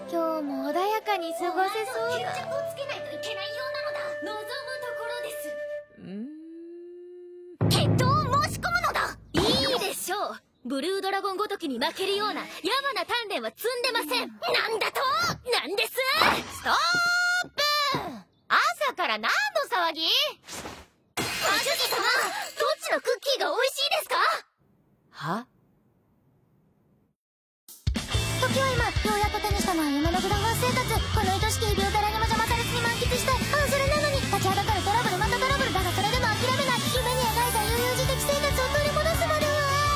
今日も穏やかに過ごせそうだ。 決着をつけないといけないようなのだ。望むところです。決闘を申し込むのだ。いいでしょう。ブルードラゴンごときに負けるような野蛮な鍛錬は積んでません。なんだと？なんです？ストップ！朝から何の騒ぎ？あずさ様、どっちのクッキーが美味しいですか？ は？ 時は今、ようやっと手にしたのは夢のグラファン生活。この愛しき病からにも邪魔されずに満喫したい。それなのに立ちはだかるトラブル、またトラブルだがそれでも諦めない。夢に描いた悠々自適生活を取り戻すまでは。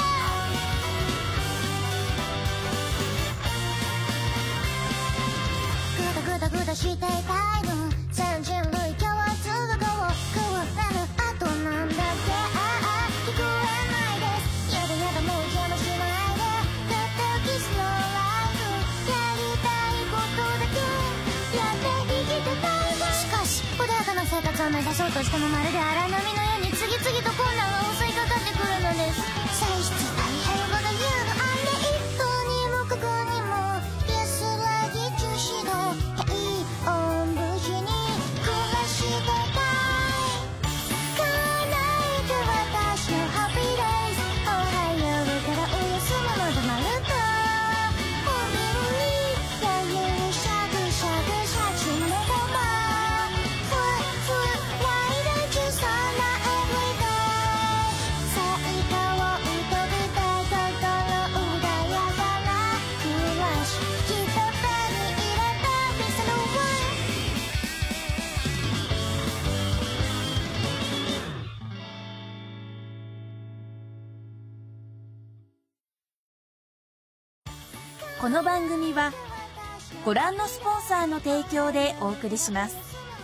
グダグダグダしていたいの。全人類共通が変わる。あとなんだっけ？聞こえないです。やだやだもう邪魔しないで。たったキスのライフ。やりたいことだけやって生きてたいが。しかし穏やかな生活を目指そうとしてもまるで荒波のように次々と困難が襲いかかってくるのです。歳出大変我が家のあれ一等にもかくにも安らぎ中止で平穏無事に暮らしてたい。叶えて私のハッピーデイズ。おはようからおやすみまでまるとおみにやゆしゃぐしゃぐしゃちめたま Why don't you so not every day 最高を飛びたい心穏やかな暮らしきっと手に入れたピースのワこの番組はご覧のスポンサーの提供でお送りします。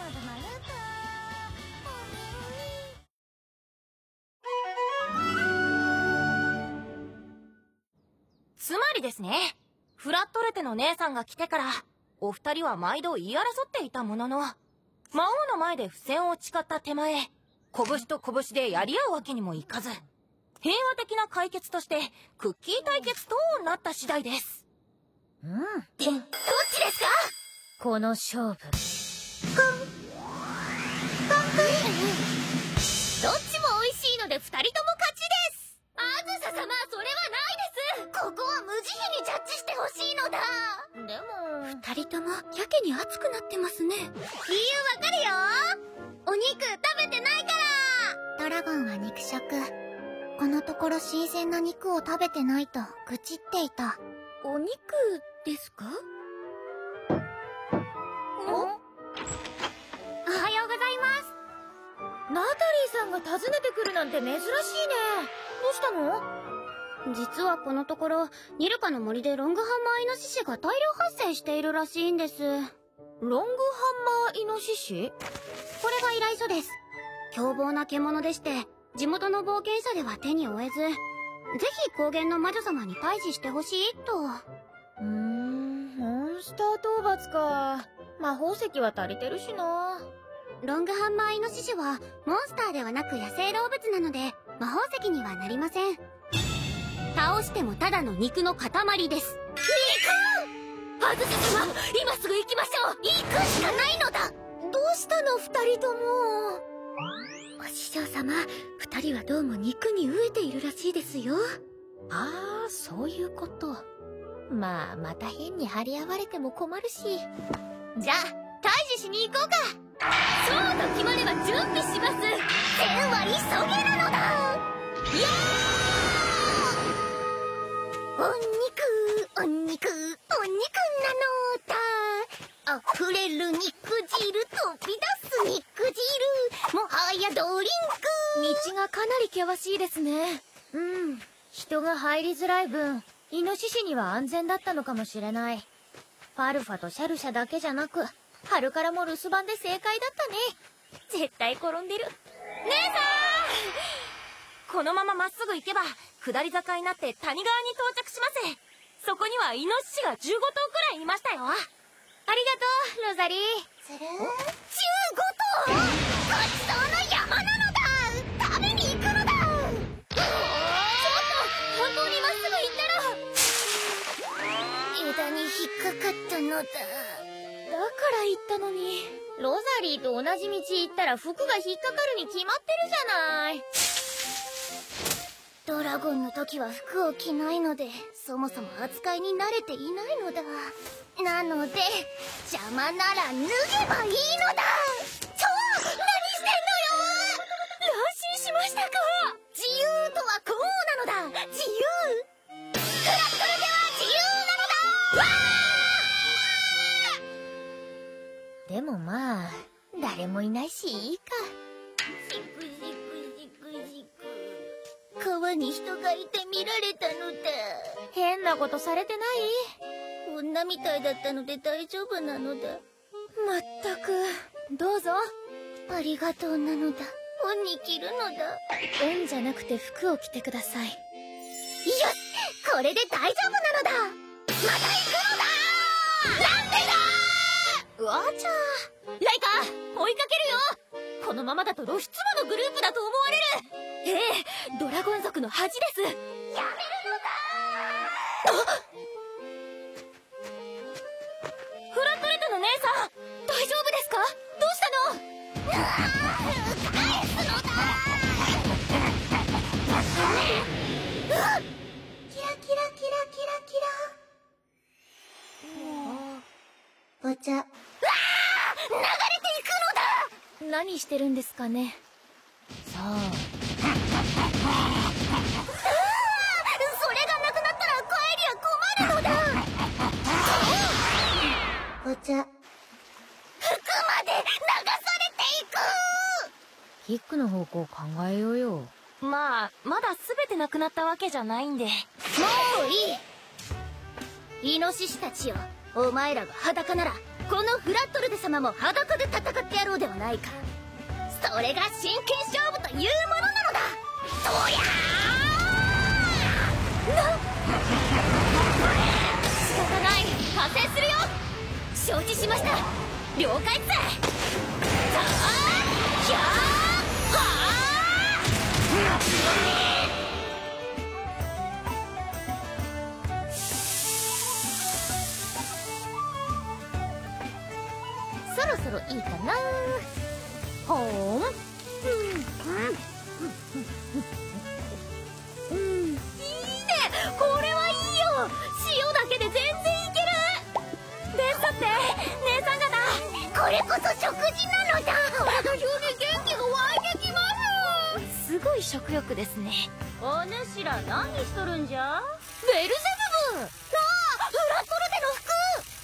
つまりですね、フラットレテの姉さんが来てからお二人は毎度言い争っていたものの、魔王の前で不戦を誓った手前、拳と拳でやり合うわけにもいかず、平和的な解決としてクッキー対決となった次第です。どっちですか？ この勝負。 どっちも美味しいので二人とも勝ちです。あずさ様、それはないです。ここは無慈悲にジャッジしてほしいのだ。でも二人ともやけに熱くなってますね。 理由わかるよ。お肉食べてないから。 ドラゴンは肉食。このところ新鮮な肉を食べてないと愚痴っていた。 お肉ですか？ おはようございます。 ナタリーさんが訪ねてくるなんて珍しいね。どうしたの？ 実はこのところニルカの森でロングハンマーイノシシが大量発生しているらしいんです。 ロングハンマーイノシシ？ これが依頼書です。凶暴な獣でして地元の冒険者では手に負えず、ぜひ高原の魔女様に退治してほしいと。 モンスター討伐か。魔法石は足りてるしな。 ロングハンマーイノシシはモンスターではなく野生動物なので魔法石にはなりません。倒してもただの肉の塊です。 あずさ様、今すぐ行きましょう。行くしかないのだ。 どうしたの二人とも。 お師匠様、二人はどうも肉に飢えているらしいですよ。 ああ、そういうこと。まあ、また変に張り合われても困るし。 じゃあ、退治しに行こうか。そうと決まれば準備します。天は急げなのだ。イエーイ！お肉なのだ。溢れる肉汁、飛び出す肉汁、もはやドリンク。 道がかなり険しいですね。人が入りづらい分、イノシシには安全だったのかもしれない。ファルファとシャルシャだけじゃなく、ハルからも留守番で正解だったね。絶対転んでる。 姉さん、このまままっすぐ行けば下り坂になって谷川に到着します。そこにはイノシシが15頭くらいいましたよ。ありありがとう、ロザリー。 15頭？ごちそうの山なのだ。食べに行くのだ。ちょっと、本当にまっすぐ行ったら。 枝に引っかかったのだ。 だから言ったのに。ロザリーと同じ道行ったら服が引っかかるに決まってるじゃない。 ドラゴンの時は服を着ないので、そもそも扱いに慣れていないのだ。なので、邪魔なら脱げばいいのだ。そう、何してんのよ。 安心しましたか。 自由とはこうなのだ。自由。フラットルテは自由なのだ。わー。 でもまあ、誰もいないしいいか。 しくしくしくしく。川に人がいて見られたのだ。 変なことされてない？ 女みたいだったので大丈夫なのだ。 まったく。どうぞ。 ありがとうなのだ。恩に着るのだ。 恩じゃなくて服を着てください。 よし、これで大丈夫なのだ。また行くのだ。なんでだ。 わちゃー。ライカ、追いかけるよ。このままだと露出魔のグループだと思われる。ドラゴン族の恥です。 やめるのだ。 フラットレトの姉さん、大丈夫ですか？どうしたの？ 返すのだ。キラキラキラキラキラ。お茶。流れていくのだ。 何してるんですかね。さあ。 それがなくなったら帰りゃ困るのだ。お茶。服まで流されていく。 キックの方向を考えようよ。 まあ、まだ全てなくなったわけじゃないんで。 もういい。イノシシたちよ、お前らが裸ならこのフラットルデ様も裸で戦ってやろうではないか。それが真剣勝負というものなのだ。そりゃあ仕方ない。派生するよ。承知しました。了解っす。 さあひゃーはそろそろいいかな。ほーん。いいね。これはいいよ。塩だけで全然いける。ですって姉さん方、 これこそ食事なのだ。 体中に元気が湧いてきます。すごい食欲ですね。 お主ら何しとるんじゃ。 ベルゼブブ。 フラットルデの服。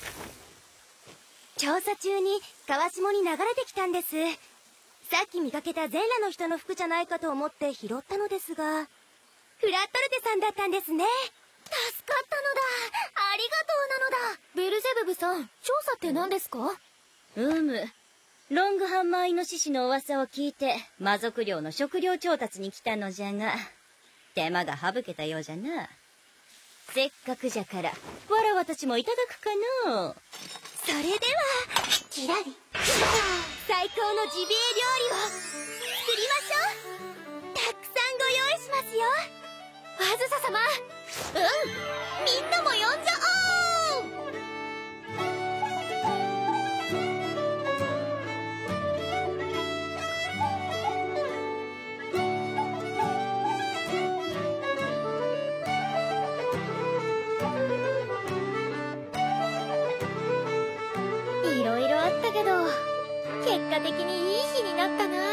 調査中に川下に流れてきたんです。さっき見かけた全裸の人の服じゃないかと思って拾ったのですが、フラットルテさんだったんですね。 助かったのだ。ありがとうなのだ。 ベルゼブブさん、調査って何ですか？ ロングハンマーイノシシの噂を聞いて魔族領の食料調達に来たのじゃが、手間が省けたようじゃな。せっかくじゃからわらわたちもいただくかの。それではキラリ。 最高のジビエ料理を作りましょう。たくさんご用意しますよ。 あずさ様。 みんなも呼んじゃおう。 いろいろあったけど、結果的にいい日になったな。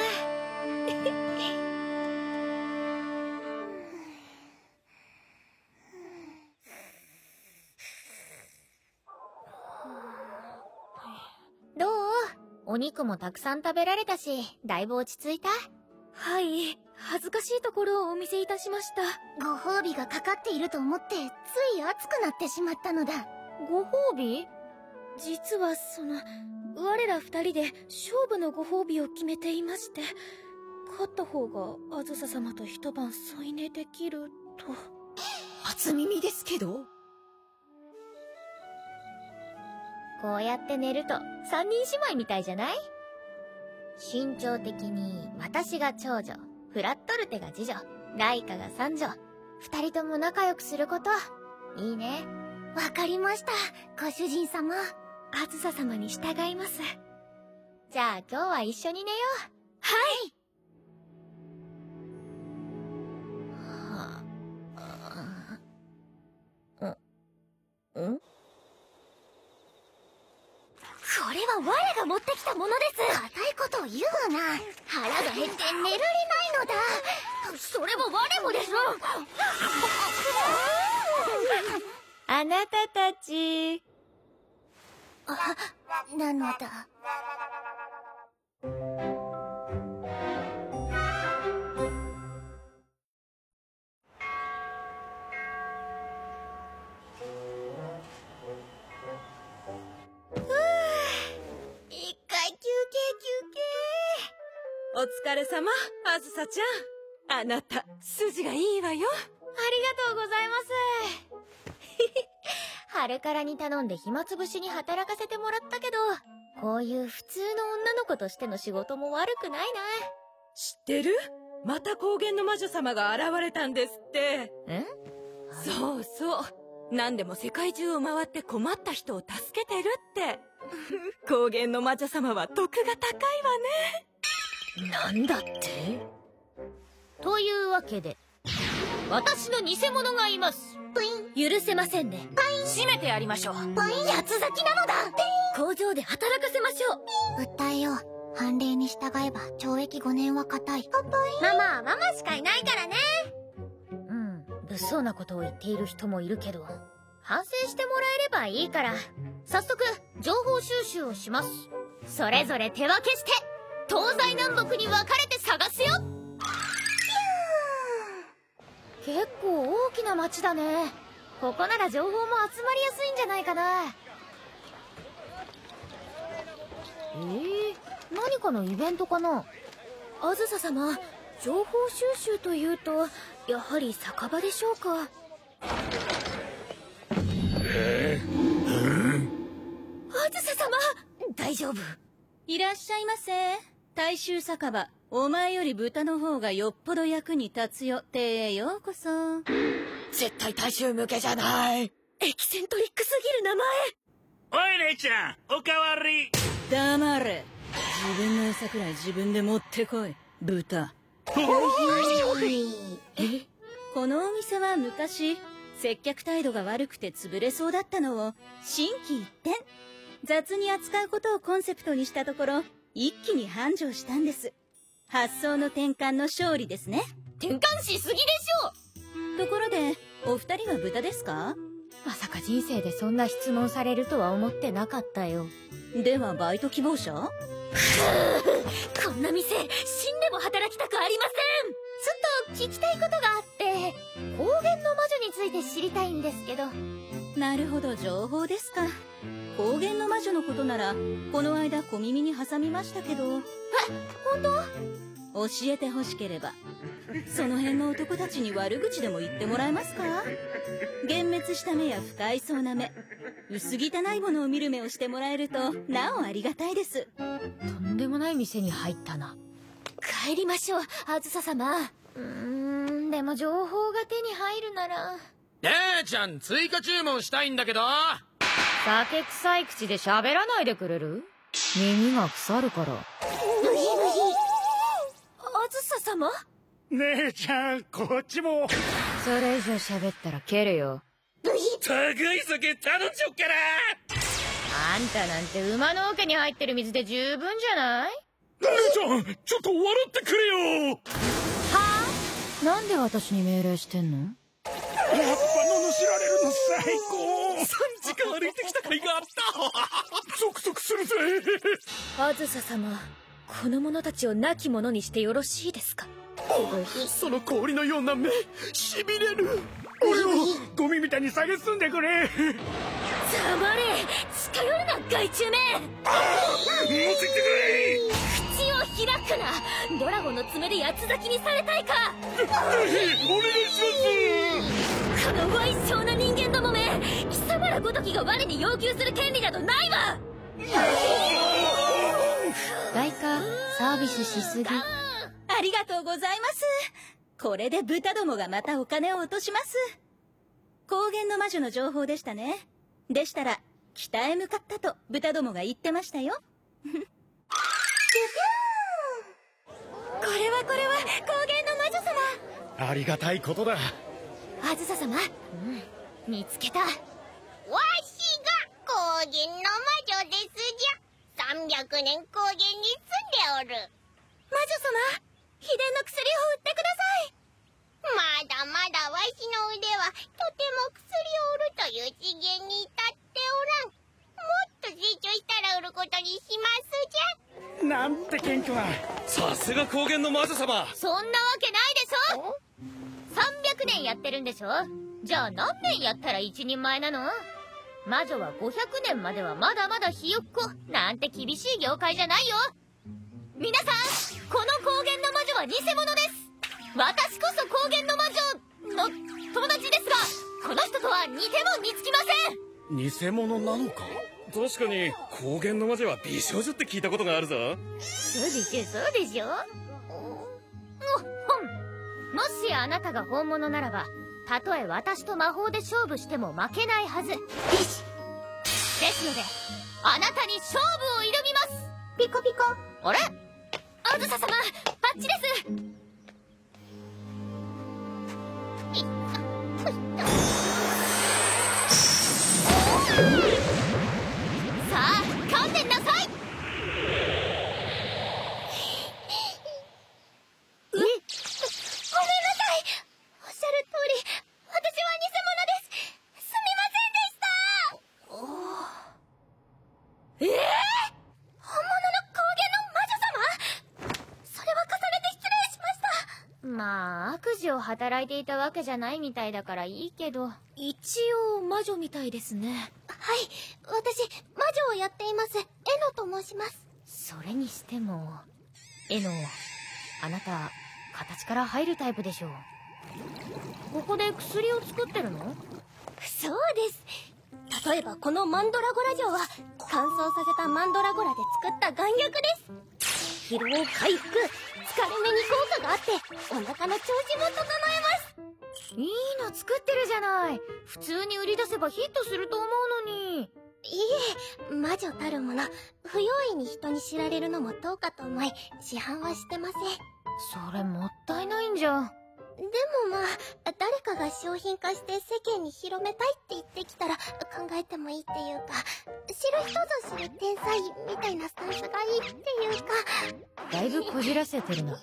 どう？お肉もたくさん食べられたし、だいぶ落ち着いた？はい、恥ずかしいところをお見せいたしました。 ご褒美がかかっていると思ってつい熱くなってしまったのだ。 ご褒美？実は我ら二人で勝負のご褒美を決めていまして、勝った方があずさ様と一晩添い寝できると。 初耳ですけど。 こうやって寝ると三人姉妹みたいじゃない？身長的に私が長女、フラットルテが次女、ライカが三女。二人とも仲良くすること。いいね。 わかりました、ご主人様。 あずさ様に従います。じゃあ今日は一緒に寝よう。 はい。これは我が持ってきたものです。固いことを言うな。腹が減って寝られないのだ。それも我もでしょ。 あなたたち。 なのだ。一回休憩。 お疲れ様、あずさちゃん。あなた、筋がいいわよ。 ありがとうございます。春からに頼んで暇つぶしに働かせてもらったけど、こういう普通の女の子としての仕事も悪くないな。 知ってる？また高原の魔女様が現れたんですって。そうそう。何でも世界中を回って困った人を助けてるって。高原の魔女様は得が高いわね。 なんだって？というわけで、私の偽物がいます。許せませんね。 締めてやりましょう。 八つ咲きなのだ。 工場で働かせましょう。 訴えよう。判例に従えば懲役5年は固い。ママはママしかいないからね。 物騒なことを言っている人もいるけど、反省してもらえればいいから、早速情報収集をします。それぞれ手分けして東西南北に分かれて探すよ。結構大きな町だね。ここなら情報も集まりやすいんじゃないかな。何かのイベントかな。あずさ様、情報収集というとやはり酒場でしょうか。あずさ様、大丈夫？ いらっしゃいませ。大衆酒場、お前より豚の方がよっぽど役に立つよ。てへようこそ。 絶対大衆向けじゃない。エキセントリックすぎる名前。 おい姉ちゃん、おかわり。 黙れ。自分の餌くらい自分で持ってこい、豚。このお店は昔、接客態度が悪くて潰れそうだったのを心機一転、雑に扱うことをコンセプトにしたところ、一気に繁盛したんです。発想の転換の勝利ですね。 転換しすぎでしょ。ところで、お二人は豚ですか？ まさか人生でそんな質問されるとは思ってなかったよ。 ではバイト希望者？ こんな店、死んでも働きたくありません。ちょっと聞きたいことがあって、高原の魔女について知りたいんですけど。 なるほど、情報ですか。高原の魔女のことなら、この間小耳に挟みましたけど。 本当？ 教えてほしければ、その辺の男たちに悪口でも言ってもらえますか？幻滅した目や不快そうな目、薄汚いものを見る目をしてもらえるとなおありがたいです。 とんでもない店に入ったな。帰りましょう、あずさ様。でも情報が手に入るなら。 姉ちゃん、追加注文したいんだけど。 酒臭い口で喋らないでくれる？耳が腐るから。あずさ様？ 姉ちゃん、こっちも。 それ以上喋ったら蹴るよ。 高い酒頼んじゃおっかな。 あんたなんて馬の桶に入ってる水で十分じゃない？ 姉ちゃん、ちょっと笑ってくれよ。 はあ？なんで私に命令してんの？ やっぱ罵られるの最高。3時間歩いてきた甲斐があった。ゾクゾクするぜ。 あずさ様、この者たちを亡き者にしてよろしいですか？ その氷のような目、しびれる。俺をゴミみたいに蔑んでくれ。 黙れ、近寄るな害虫め。 持ってきてくれ。 口を開くな。ドラゴンの爪で八つ咲きにされたいか？ お願いします。 この矮小な人間どもめ、貴様らごときが我に要求する権利などないわ。外貨サービスしすぎ。 ありがとうございます。これで豚どもがまたお金を落とします。 高原の魔女の情報でしたね。でしたら北へ向かったと豚どもが言ってましたよ。 これは高原の魔女様。 ありがたいことだ。 あずさ様、見つけた。 わしが高原の魔女ですじゃ。300年高原に住んでおる。 魔女様、秘伝の薬を売ってください。 まだまだわしの腕はとても薬を売るという次元に至っておらん。もっと成長したら売ることにしますじゃ。 なんて謙虚な。 さすが高原の魔女様。 そんなわけないでしょ。300年やってるんでしょ。じゃあ何年やったら一人前なの。魔女は500年まではまだまだひよっこなんて厳しい業界じゃないよ。皆さん、この高原の魔女は偽物です。私こそ高原の魔女の友達ですが、この人とは似ても似つきません。 偽物なのか。 確かに高原の魔女は美少女って聞いたことがあるぞ。 そうでしょ、そうでしょ。もしあなたが本物ならば、たとえ私と魔法で勝負しても負けないはず。ですので、あなたに勝負を挑みます。 ピコピコ。 あれ、あずさ様、バッチです。さあ、観念なさい。 ごめんなさい。おっしゃる通り、私は偽物です。すみませんでした。本物の高原の魔女様？それは重ねて失礼しました。 まあ、悪事を働いていたわけじゃないみたいだからいいけど。一応魔女みたいですね。 はい、私、魔女をやっています。エノと申します。 それにしても、エノ、あなた、形から入るタイプでしょう。ここで薬を作ってるの？ そうです。例えばこのマンドラゴラ錠は、乾燥させたマンドラゴラで作った丸薬です。疲労回復、疲れ目に効果があって、お腹の調子も整えます。 いいの作ってるじゃない。普通に売り出せばヒットすると思うのに。 いえ、魔女たるもの、不用意に人に知られるのもどうかと思い、市販はしてません。 それもったいないんじゃ。 でもまあ、誰かが商品化して世間に広めたいって言ってきたら考えてもいいっていうか、知る人ぞ知る天才みたいなスタンスがいいっていうか。 だいぶこじらせてるな。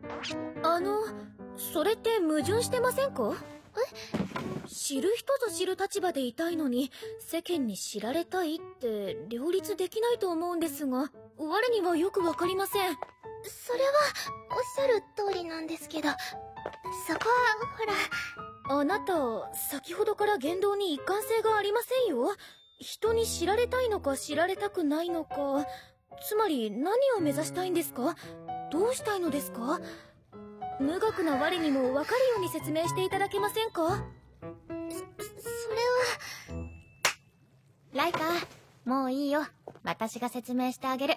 それって矛盾してませんか？知る人ぞ知る立場でいたいのに世間に知られたいって両立できないと思うんですが、我にはよくわかりません。 それはおっしゃる通りなんですけど、そこはほら。 あなた、先ほどから言動に一貫性がありませんよ。人に知られたいのか知られたくないのか、つまり何を目指したいんですか？どうしたいのですか？無学な我にも分かるように説明していただけませんか？ それは。 ライカ、もういいよ。私が説明してあげる。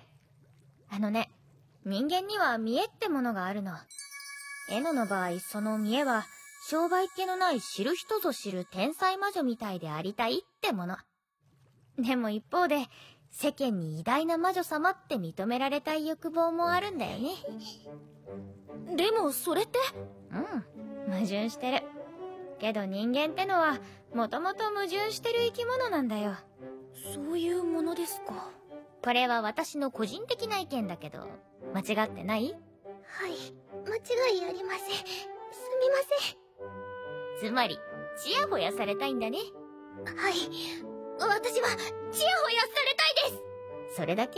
人間には見栄ってものがあるの。エノの場合、その見栄は、商売っ気のない知る人ぞ知る天才魔女みたいでありたいってもの。でも一方で、世間に偉大な魔女様って認められたい欲望もあるんだよね。でもそれって？矛盾してる。けど人間ってのは、もともと矛盾してる生き物なんだよ。そういうものですか。これは私の個人的な意見だけど、間違ってない？ はい、間違いありません。すみません。 つまり、ちやほやされたいんだね。 はい、私はちやほやされたいです。 それだけ？ い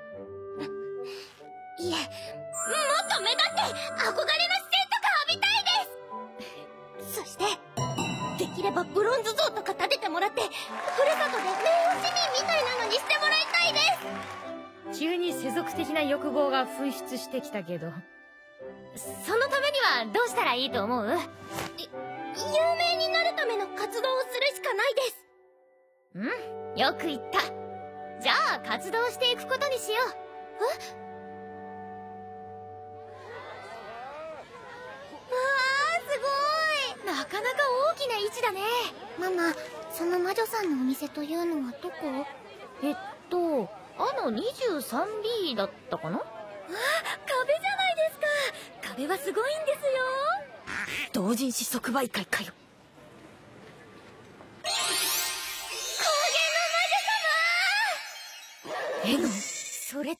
え、もっと目立って憧れの視線とか浴びたいです。そして、できればブロンズ像とか建ててもらって、ふるさとで名誉市民みたいなのにしてもらいたいです。 急に世俗的な欲望が噴出してきたけど。そのためにはどうしたらいいと思う？ 有名になるための活動をするしかないです。 よく言った。じゃあ活動していくことにしよう。 すごい。 なかなか大きな位置だね。 ママ、その魔女さんのお店というのはどこ？ 23B だったかな？ 壁じゃないですか。壁はすごいんですよ。 同人誌即売会かよ。 それって。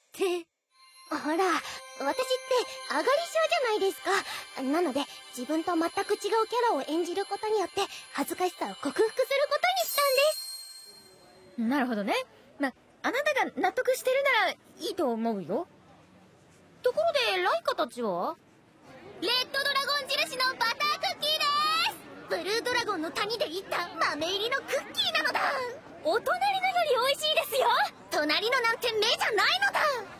ほら、私って上がり症じゃないですか。なので、自分と全く違うキャラを演じることによって、恥ずかしさを克服することにしたんです。 なるほどね。あなたが納得してるならいいと思うよ。ところで、ライカたちは？ レッドドラゴン印のバタークッキーです。ブルードラゴンの谷でいった豆入りのクッキーなのだ。 お隣のより美味しいですよ。 隣のなんて目じゃないのだ。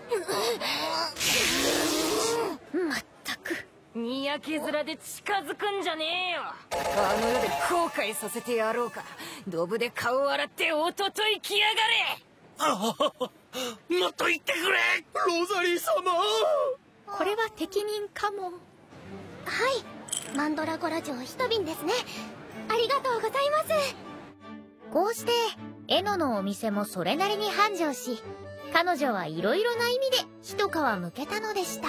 まったく。 にやけ面で近づくんじゃねえよ。あの世で後悔させてやろうか。ドブで顔を洗っておととい来やがれ。 もっと言ってくれ、ロザリー様。 これは適任かも。 はい、マンドラゴラ城一瓶ですね。ありがとうございます。 こうしてエノのお店もそれなりに繁盛し、彼女はいろいろな意味で一皮むけたのでした。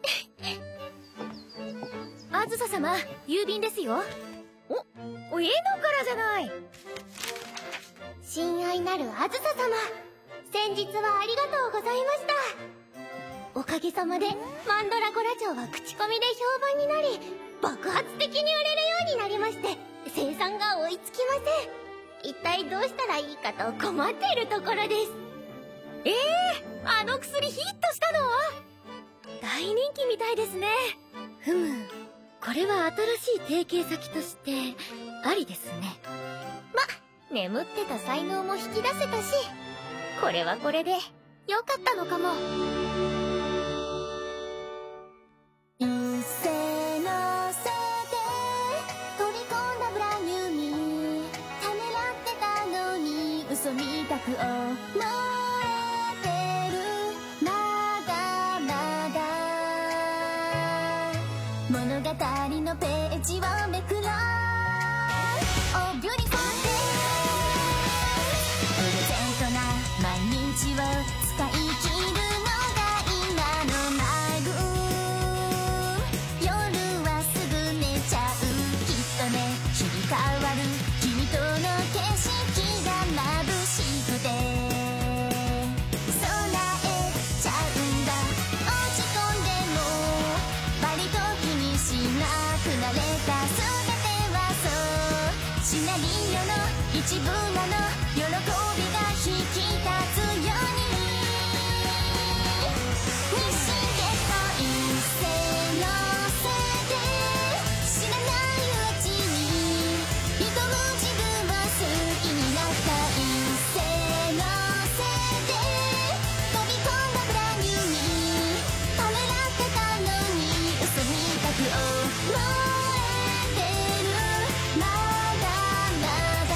あずさ様、郵便ですよ。お、エノからじゃない。 親愛なるあずさ様、先日はありがとうございました。おかげさまでマンドラゴラ城は口コミで評判になり、爆発的に売れるようになりまして、生産が追いつきません。一体どうしたらいいかと困っているところです。 あの薬ヒットしたの？ 大人気みたいですね。これは新しい提携先としてありですね。 眠ってた才能も引き出せたし、これはこれで良かったのかも。 一斉のせで飛び込んだブランニューにためらってたのに嘘みたく思えてる。まだまだ物語のページをめくろう。Oh beautiful day、プレゼントな毎日を使い切るのが今のマグ。夜はすぐ寝ちゃう。きっとね、日々変わる君との景色が眩しくて備えちゃうんだ。落ち込んでも割と気にしなくなれた。全てはそうシナリオの一部なの。喜びが引き立つように日進月歩一斉のせで知らないうちに挑む自分を好きになった。一斉のせで飛び込んだブランニューにためらってたのに嘘みたく思えてる。まだまだ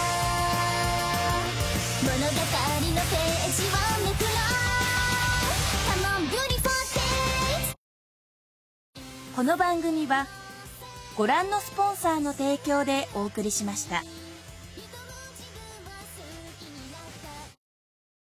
物語のページをめくろう。 Come on beautiful days。 この番組はご覧のスポンサーの提供でお送りしました。